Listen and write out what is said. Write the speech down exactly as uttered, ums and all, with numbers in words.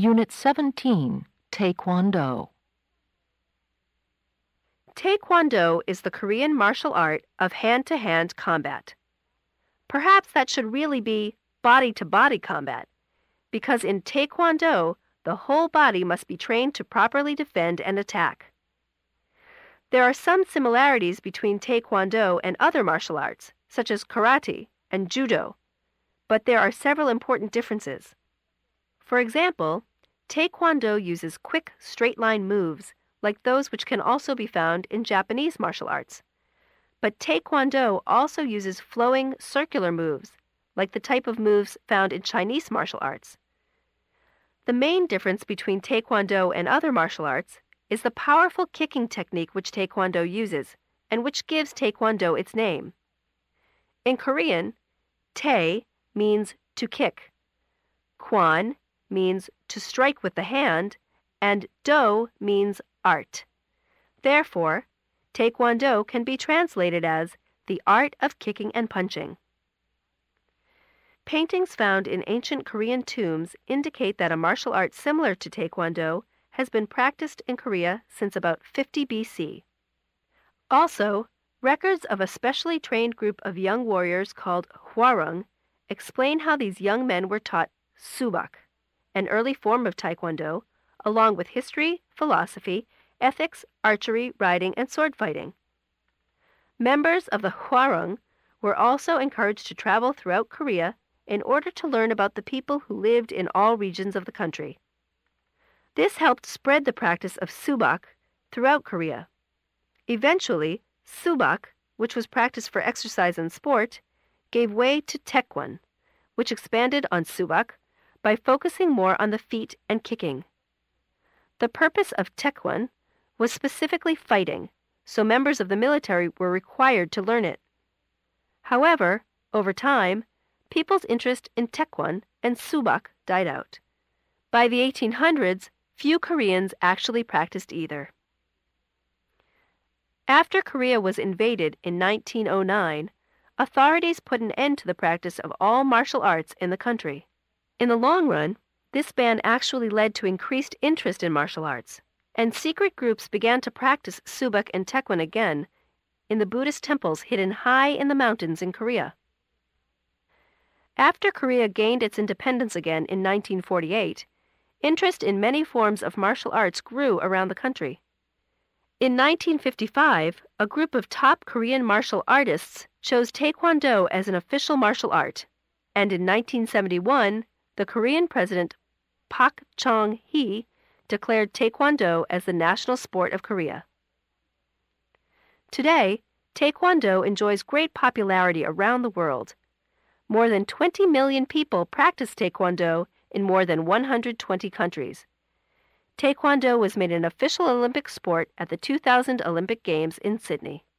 Unit seventeen, Taekwondo. Taekwondo is the Korean martial art of hand-to-hand combat. Perhaps that should really be body-to-body combat, because in Taekwondo, the whole body must be trained to properly defend and attack. There are some similarities between Taekwondo and other martial arts, such as karate and judo, but there are several important differences. For example, Taekwondo uses quick, straight-line moves like those which can also be found in Japanese martial arts. But Taekwondo also uses flowing, circular moves, like the type of moves found in Chinese martial arts. The main difference between Taekwondo and other martial arts is the powerful kicking technique which Taekwondo uses, and which gives Taekwondo its name. In Korean, tae means to kick, kwon means to strike with the hand, and do means art. Therefore, Taekwondo can be translated as the art of kicking and punching. Paintings found in ancient Korean tombs indicate that a martial art similar to Taekwondo has been practiced in Korea since about fifty B C. Also, records of a specially trained group of young warriors called Hwarung explain how these young men were taught subak, an early form of Taekwondo, along with history, philosophy, ethics, archery, riding, and sword fighting. Members of the Hwarung were also encouraged to travel throughout Korea in order to learn about the people who lived in all regions of the country. This helped spread the practice of subak throughout Korea. Eventually, subak, which was practiced for exercise and sport, gave way to taekwon, which expanded on subak by focusing more on the feet and kicking. The purpose of taekwon was specifically fighting, so members of the military were required to learn it. However, over time, people's interest in taekwon and subak died out. By the eighteen hundreds, few Koreans actually practiced either. After Korea was invaded in nineteen oh nine, authorities put an end to the practice of all martial arts in the country. In the long run, this ban actually led to increased interest in martial arts, and secret groups began to practice subak and taekwon again in the Buddhist temples hidden high in the mountains in Korea. After Korea gained its independence again in nineteen forty-eight, interest in many forms of martial arts grew around the country. In nineteen fifty-five, a group of top Korean martial artists chose Taekwondo as an official martial art, and in nineteen seventy-one, the Korean president Pak Chung-hee declared Taekwondo as the national sport of Korea. Today, Taekwondo enjoys great popularity around the world. More than twenty million people practice Taekwondo in more than one hundred twenty countries. Taekwondo was made an official Olympic sport at the two thousand Olympic Games in Sydney.